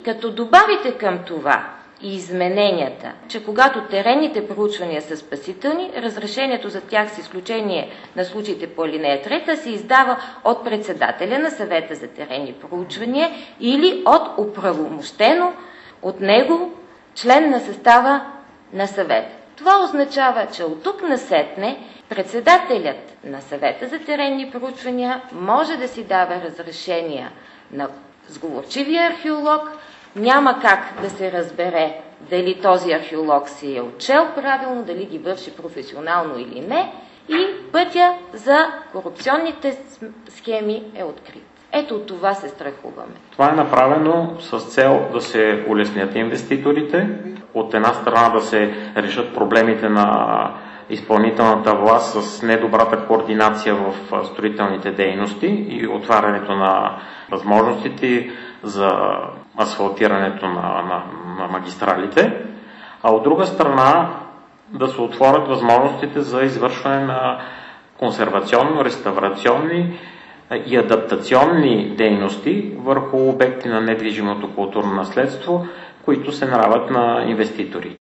Като добавите към това и измененията, че когато теренните проучвания са спасителни, разрешението за тях с изключение на случаите по алинея 3 се издава от председателя на съвета за теренни проучвания или от оправомощено от него член на състава на съвета. Това означава, че от тук насетне председателят на съвета за теренни проучвания може да си дава разрешения на сговорчивия археолог. Няма как да се разбере дали този археолог си е отчел правилно, дали ги върши професионално или не, и пътя за корупционните схеми е открит. Ето от това се страхуваме. Това е направено с цел да се улеснят инвеститорите, от една страна да се решат проблемите на изпълнителната власт с недобрата координация в строителните дейности и отварянето на възможностите за асфалтирането на магистралите, а от друга страна да се отворят възможностите за извършване на консервационно-реставрационни и адаптационни дейности върху обекти на недвижимото културно наследство, които се нравят на инвеститори.